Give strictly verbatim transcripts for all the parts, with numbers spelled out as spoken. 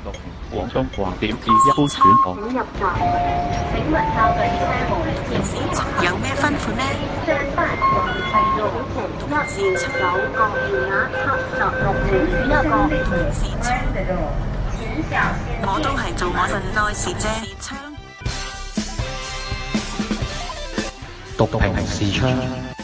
廣東話點止一般選項。 入閘，請勿靠近車門。 有咩吩咐呢？ 上班環係路程一二九個電額七十六條一個同時窗， 請小心。 我都係做我份內事啫。窗讀屏視窗。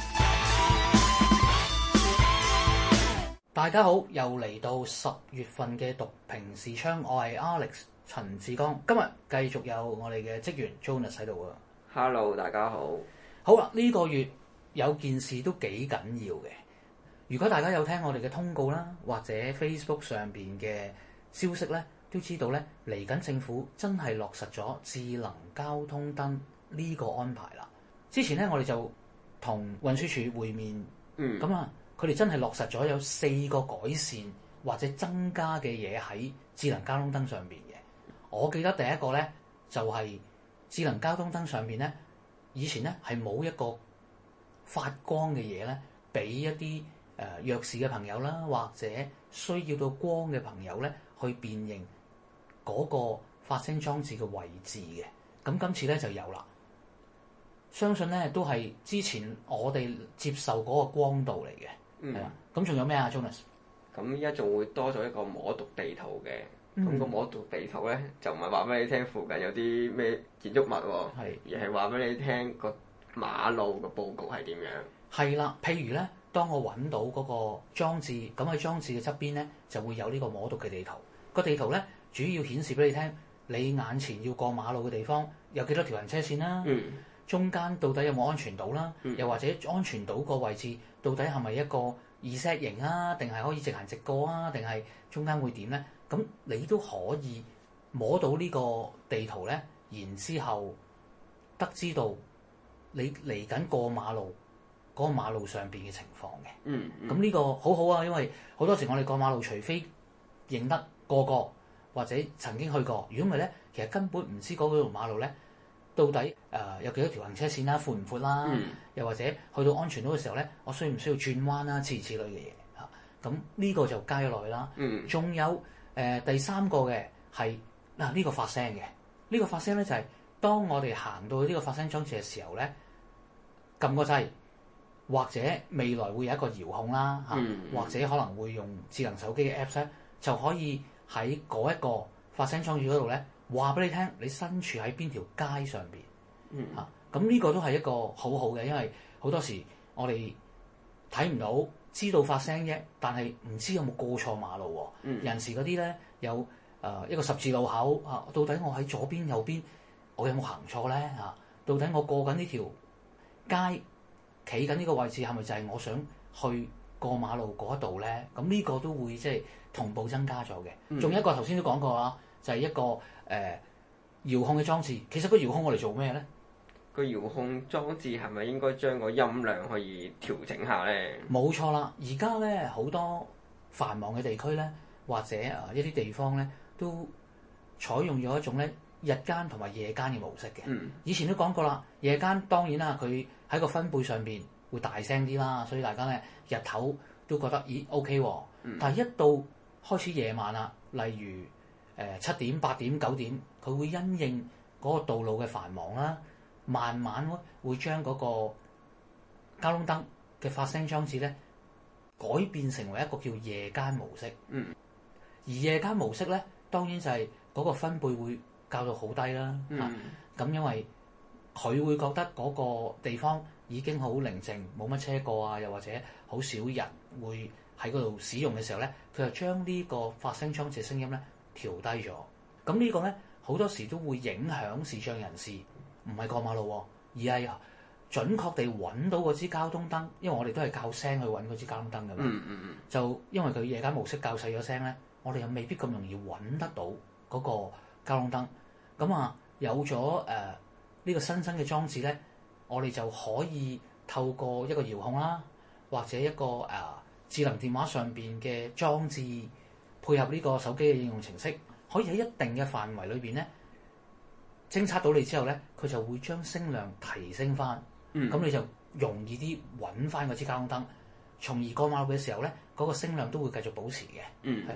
大家好，又嚟到十月份嘅讀屏視窗，我係 Alex 陳志剛，今日繼續有我哋嘅職員 Jonas 喺度啊。 Hello， 大家好。 好啦，呢、這個月有件事都幾緊要嘅。如果大家有聽我哋嘅通告啦，或者 Facebook 上邊嘅消息咧，都知道咧嚟緊政府真係落實咗智能交通燈呢個安排啦。之前咧我哋就同運輸署會面，咁啊、嗯。佢哋真係落實咗有四個改善或者增加嘅嘢喺智能交通燈上邊嘅。我記得第一個咧就係、是、智能交通燈上邊咧，以前咧係冇一個發光嘅嘢咧，俾一啲誒、呃、弱視嘅朋友啦，或者需要到光嘅朋友咧去辨認嗰個發聲裝置嘅位置嘅。咁今次咧就有啦。相信咧都係之前我哋接受嗰個光度嚟嘅。係啦，咁仲、嗯、有咩啊 ，Jonas？ 咁依家仲會多咗一個摸讀地圖嘅，咁、嗯、個摸讀地圖咧就唔係話俾你聽附近有啲咩建築物喎，是而係話俾你聽個馬路嘅佈局係點樣。係啦， 譬如咧，當我揾到嗰個裝置，咁喺裝置嘅側邊咧就會有呢個摸讀嘅地圖。個地圖咧主要顯示俾你聽，你眼前要過馬路嘅地方有幾多條行車線啦。嗯中間到底有冇安全島啦？嗯、又或者安全島個位置到底係咪一個 Z 型啊？定係可以直行直過啊？定係中間會點咧？咁你都可以摸到呢個地圖咧，然之後得知到你嚟緊過馬路嗰、嗰個馬路上邊嘅情況嘅。嗯，咁、嗯、呢個好好啊，因為好多時我哋過馬路，除非認得個個或者曾經去過，如果唔係咧，其實根本唔知嗰條馬路咧。到底誒、呃、有幾多條行車線啦、啊，闊唔闊啦？嗯、又或者去到安全島嘅時候咧，我需唔需要轉彎啦、啊？諸如此類嘅嘢嚇。咁、啊、呢個就加咗落去啦。仲、嗯、有誒、呃、第三個嘅係嗱呢個發聲嘅。呢、呢個發聲咧就係、是、當我哋行到去呢個發聲裝置嘅時候咧，撳個掣，或者未來會有一個遙控啦嚇，啊嗯、或者可能會用智能手機嘅 Apps 咧，就可以喺嗰一個發聲裝置嗰度咧。話俾你聽，你身處喺邊條街上邊嚇，咁呢、嗯啊、個都係一個好好嘅，因為好多時我哋睇唔到，知道發聲啫，但係唔知有冇過錯馬路喎、啊。嗯、有時嗰啲咧有誒、呃、一個十字路口嚇、啊，到底我喺左邊右邊，我有冇行錯咧嚇？到底我過緊呢條街，企緊呢個位置係咪就係我想去過馬路嗰一度咧？咁呢個都會即係同步增加咗嘅。仲、嗯、有一個頭先都講過啦。就係一個誒、呃、遙控嘅裝置，其實個遙控我嚟做咩咧？ 個遙控裝置係咪應該將個音量可以調整下咧？ 冇錯啦，而家咧好多繁忙嘅地區咧，或者啊一啲地方咧，都採用咗一種咧日間同埋夜間嘅模式嘅。嗯、以前都講過啦，夜間當然啦，佢喺個分貝上邊會大聲啲啦，所以大家咧日頭都覺得咦 OK 喎。嗯、但係一到開始夜晚啦，例如誒七點、八點、九點，佢會因應嗰個道路嘅繁忙啦，慢慢會將嗰個交通燈嘅發聲裝置咧改變成為一個叫夜間模式。嗯。而夜間模式咧，當然就係嗰個分貝會校到好低啦。嗯。咁、啊、因為佢會覺得嗰個地方已經好寧靜，冇乜車過啊，又或者好少人會喺嗰度使用嘅時候咧，佢就將呢個發聲裝置嘅聲音咧調低咗，咁呢個咧好多時都會影響視障人士，唔係過馬路喎，而係準確地揾到嗰支交通燈，因為我哋都係校聲去揾嗰支交通燈㗎嘛。嗯嗯嗯。就因為佢夜間模式校細咗聲咧，我哋又未必咁容易揾得到嗰個交通燈。咁啊，有咗誒呢個新增嘅裝置咧，我哋就可以透過一個遙控啦，或者一個誒、呃、智能電話上邊嘅裝置。配合呢個手機嘅應用程式，可以喺一定嘅範圍裏邊咧，偵測到你之後咧，佢就會將聲量提升翻，咁、嗯、你就容易啲揾翻嗰支交通燈，從而過馬路嘅時候咧，嗰、那個聲量都會繼續保持嘅，係啦、嗯。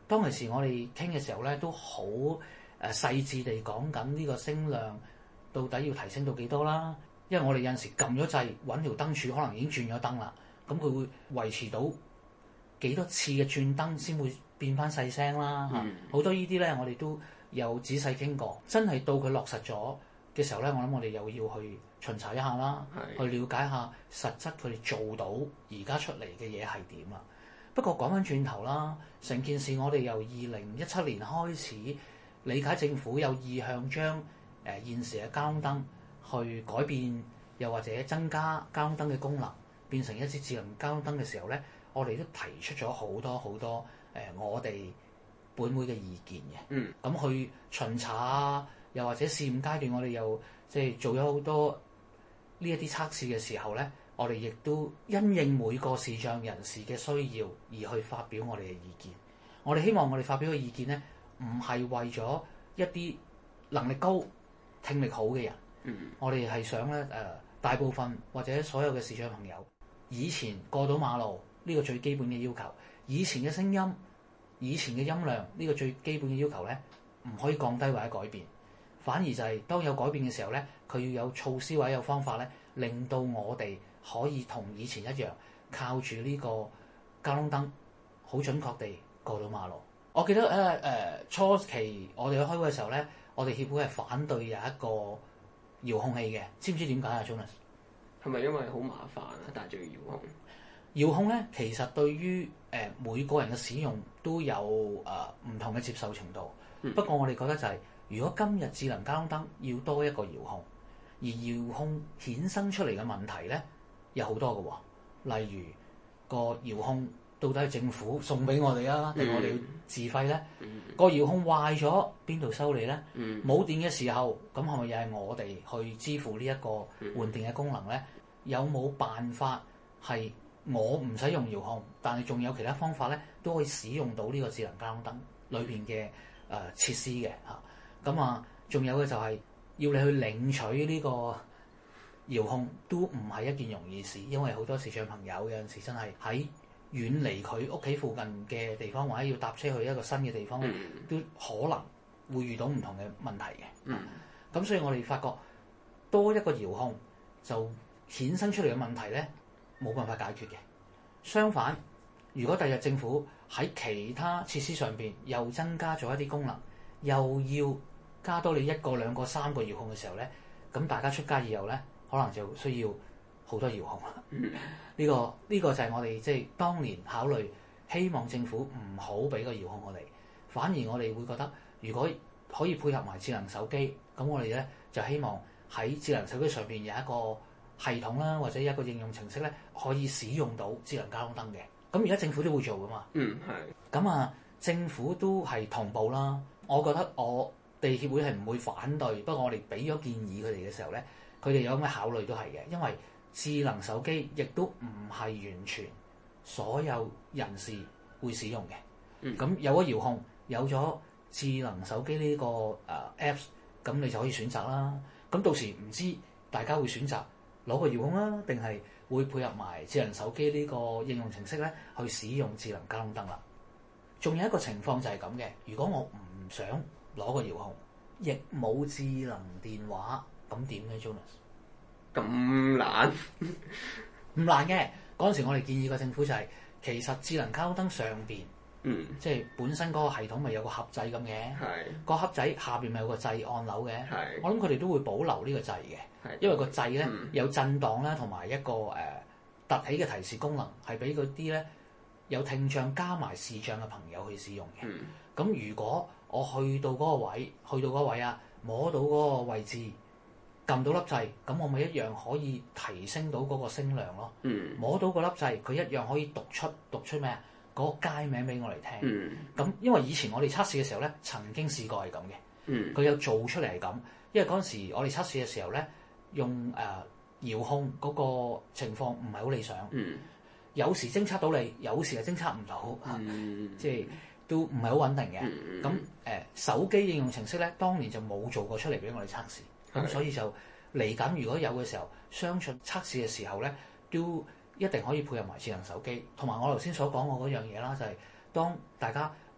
當其時我哋傾嘅時候咧，都好誒細緻地講緊呢個聲量到底要提升到幾多啦。因為我哋有陣時撳咗掣揾條燈柱，可能已經轉咗燈啦，咁佢會維持到幾多次嘅轉燈先會變翻細聲啦嚇。好、嗯、多呢啲咧，我哋都有仔細傾過。真係到佢落實咗嘅時候咧，我諗我哋又要去巡查一下啦，是去了解下實質佢哋做到而家出嚟嘅嘢係點啦。不過講翻轉頭啦，成件事我哋由二零一七年開始理解政府有意向將誒、呃、現時嘅交通燈去改變，又或者增加交通燈嘅功能，變成一支智能交通燈嘅時候咧，我哋都提出咗好多好多誒、呃、我哋本會嘅意見嘅。嗯，咁去巡查啊，又或者試驗階段，我哋又即係做咗好多呢一啲測試嘅時候咧，我哋亦都因應每個視障人士嘅需要而去發表我哋嘅意見。我哋希望我哋發表嘅意見咧，唔係為咗一啲能力高、聽力好嘅人。嗯，我哋係想咧誒、呃，大部分或者所有嘅視障朋友，以前過到馬路呢、這個最基本嘅要求，以前嘅聲音、以前嘅音量呢、這個最基本嘅要求咧，唔可以降低或者改變，反而就係當有改變嘅時候咧，佢要有措施或者有方法咧，令到我哋可以同以前一樣，靠住呢個交通燈好準確地過到馬路。我記得誒誒、呃、初期我哋去開會嘅時候咧，我哋協會係反對有一個遙控器嘅，知唔知點解啊 Jonas？ 係咪因為好麻煩啊？帶住個遙控？ 遙控咧，其實對於誒、呃、每個人嘅使用都有誒唔、呃、同嘅接受程度。嗯、不過我哋覺得就係、是，如果今日智能交通燈要多一個遙控，而遙控衍生出嚟嘅問題咧，有好多嘅喎、哦。例如個遙控到底係政府送俾我哋啊，定、嗯、我哋要自費咧？嗯、個遙控壞咗，邊度修理咧？冇、嗯、電嘅時候，咁係咪又係我哋去支付呢一個換電嘅功能咧？嗯、有冇辦法係我唔使用遙控，但係仲有其他方法咧，都可以使用到呢個智能交通燈裏邊嘅誒設施嘅嚇？咁啊，仲有嘅就係要你去領取呢個遙控，都唔係一件容易事，因為好多視障朋友有陣時真係喺遠離佢屋企附近嘅地方，或者要搭車去一個新嘅地方，嗯、都可能會遇到唔同嘅問題嘅。咁、嗯、所以我哋發覺多一個遙控就衍生出嚟嘅問題咧，冇辦法解決嘅。相反，如果第日政府喺其他設施上邊又增加咗一啲功能，又要加多你一個、兩個、三個遙控嘅時候咧，咁大家出街以後咧，可能就需要好多遙控啦。呢、嗯這個呢、這個就係我哋即係當年考慮，希望政府唔好俾個遙控我哋，反而我哋會覺得，如果可以配合埋智能手機，咁我哋咧就希望喺智能手機上邊有一個系統啦，或者一個應用程式咧，可以使用到智能交通燈嘅。咁而家政府都會做噶嘛。嗯，係。咁啊，政府都係同步啦。我覺得我哋協會係唔會反對，不過我哋俾咗建議佢哋嘅時候咧，佢哋有咩考慮都係嘅，因為智能手機亦都唔係完全所有人士會使用嘅。咁、嗯、有咗遙控，有咗智能手機呢、這個誒、uh, Apps， 咁你就可以選擇啦。咁到時唔知大家會選擇攞個遙控啦，定係會配合埋智能手機呢個應用程式咧去使用智能交通燈啦。仲有一個情況就係咁嘅，如果我唔想攞個遙控，亦冇智能電話，咁點咧 Jonas？ 咁難？ 唔難嘅。嗰陣時我哋建議個政府就係、是，其實智能交通燈上邊，嗯，即係本身嗰個系統咪有個盒仔咁嘅，係是個盒仔下邊咪有個掣按鈕嘅，係是我諗佢哋都會保留呢個掣嘅，係是因為個掣咧、嗯、有震盪啦，同埋一個誒、呃、凸起嘅提示功能，係俾嗰啲咧有聽障加埋視障嘅朋友去使用嘅。咁、嗯、如果我去到嗰個位，去到嗰個位啊，摸到嗰個位置，撳到粒掣，咁我咪一樣可以提升到嗰個聲量咯。嗯、摸到個粒掣，佢一樣可以讀出讀出咩啊？嗰個街名俾我嚟聽。咁、嗯、因為以前我哋測試嘅時候咧，曾經試過係咁嘅。佢、嗯、有做出嚟係咁，因為嗰陣時我哋測試嘅時候咧，用誒、呃、遙控嗰個情況唔係好理想。嗯、有時偵測到你，有時係偵測唔到，嗯、即係都唔係好穩定嘅。咁誒、嗯呃、手機應用程式咧，當年就冇做過出嚟俾我哋測試。咁、嗯、所以就嚟緊，如果有嘅時候，相信測試嘅時候咧，都一定可以配合埋智能手機。同埋我頭先所講過嗰樣嘢啦，就係、是、當大家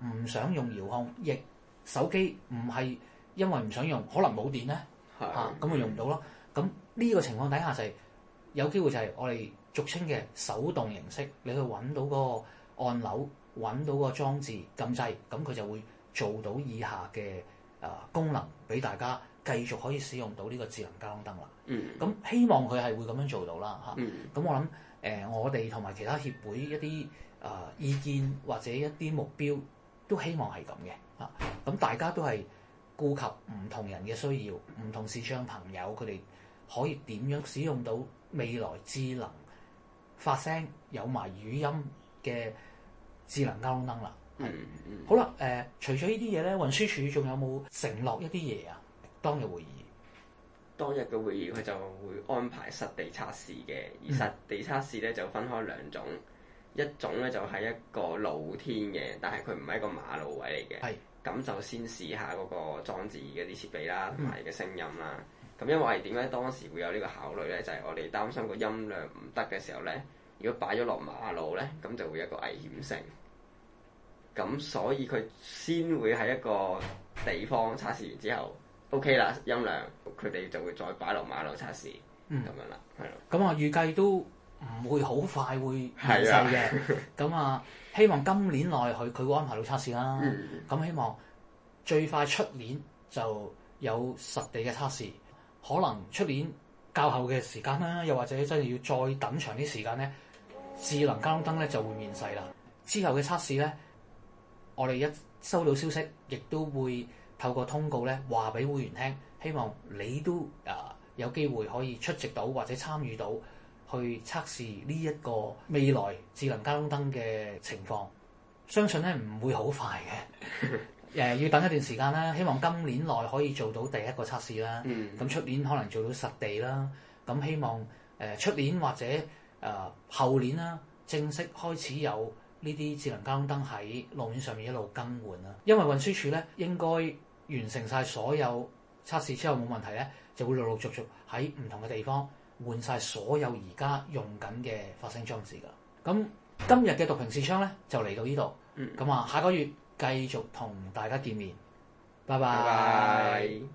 唔想用遙控，亦手機唔係因為唔想用，可能冇電咧嚇，咁咪用唔到咯。咁呢個情況底下就係、是、有機會就係我哋俗稱嘅手動形式，你去揾到嗰個按鈕，揾到個裝置撳掣，咁佢就會做到以下嘅啊、呃、功能俾大家繼續可以使用到呢個智能交通燈啦。嗯，咁希望佢係會咁樣做到啦嚇。咁、嗯、我諗誒、呃，我哋同埋其他協會一啲啊、呃、意見或者一啲目標都希望係咁嘅嚇。咁、啊、大家都係顧及唔同人嘅需要，唔同視障朋友佢哋可以點樣使用到未來智能發聲有埋語音嘅智能交通燈啦。嗯嗯。好啦，誒、呃，除咗呢啲嘢咧，運輸署仲有冇承諾一啲嘢啊？當日會議， 當日嘅會議佢就會安排實地測試嘅，而實地測試咧就分開兩種，一種咧就係一個露天嘅，但係佢唔係一個馬路位嚟嘅。係。咁就先試下嗰個裝置嘅啲設備啦，同埋嘅聲音啦。咁、嗯、因為點解當時會有呢個考慮咧？就係、是、我哋擔心個音量唔得嘅時候咧，如果擺咗落馬路咧，咁就會有一個危險性。咁所以佢先會喺一個地方測試完之後 ，OK 啦，音量佢哋就會再擺落馬路測試，咁、嗯、樣啦，係咯。 咁啊，預計都唔會好快會完成嘅。咁啊，希望今年內佢佢會安排到測試啦。咁、嗯、希望最快出年就有實地嘅測試，可能出年較後嘅時間啦，又或者真係要再等長啲時間咧，智能交通燈咧就會面世啦。之後嘅測試咧，我哋一收到消息，亦都會透過通告咧話俾會員聽，希望你都啊、呃、有機會可以出席到或者參與到去測試呢一個未來智能交通燈嘅情況。相信咧唔會好快嘅，誒、呃、要等一段時間啦。希望今年內可以做到第一個測試啦。咁出、嗯、年可能做到實地啦。咁希望誒出、呃、年或者誒、呃、後年啦，正式開始有呢啲智能交通燈喺路面上面一路更換啦。因為運輸署咧應該完成晒所有測試之後冇問題咧，就會陸陸續續喺唔同嘅地方換晒所有而家用緊嘅發聲裝置㗎。咁今日嘅讀評視窗咧就嚟到呢度，咁啊、嗯、下個月繼續同大家見面，拜拜。拜拜。